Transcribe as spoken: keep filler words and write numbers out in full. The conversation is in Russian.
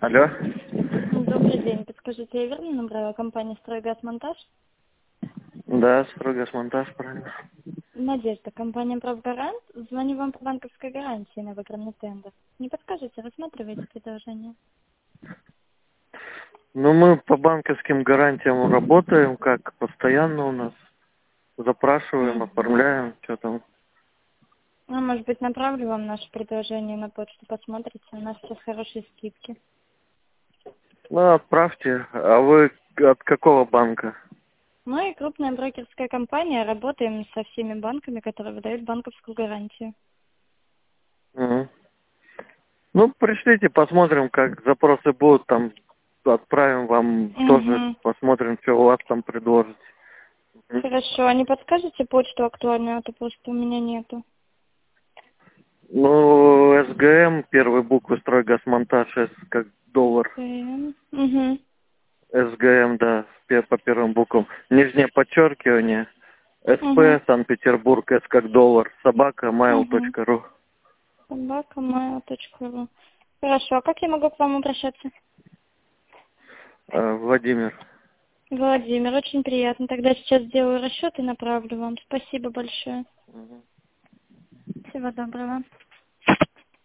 Алло. Добрый день. Подскажите, я верно набрала компанию «Стройгазмонтаж»? Да, «Стройгазмонтаж», правильно. Надежда, компания «Правгарант». Звоню вам по банковской гарантии на выигранный тендер. Не подскажете, рассматриваете предложение? Ну, мы по банковским гарантиям работаем, как постоянно у нас. Запрашиваем, Угу. оформляем, что там. Ну, может быть, направлю вам наше предложение на почту, посмотрите. У нас сейчас хорошие скидки. Ну, отправьте. А вы от какого банка? Мы крупная брокерская компания, работаем со всеми банками, которые выдают банковскую гарантию. Мгм. Ну, пришлите, посмотрим, как запросы будут, там отправим вам тоже, Угу. посмотрим, что у вас там предложите. Мгм. Хорошо. А не подскажете почту актуальную, а то просто у меня нету. Ну, СГМ, первые буквы «Стройгазмонтаж», С как доллар. Угу. СГМ, да, пе- по первым буквам. Нижнее подчеркивание. Угу. СП, Санкт-Петербург, С как доллар. Собака, mail Угу. точка ру. собака mail точка ру. Хорошо. А как я могу к вам обращаться? Э, Владимир. Владимир, очень приятно. Тогда сейчас сделаю расчет и направлю вам. Спасибо большое. Мгм. Всего доброго.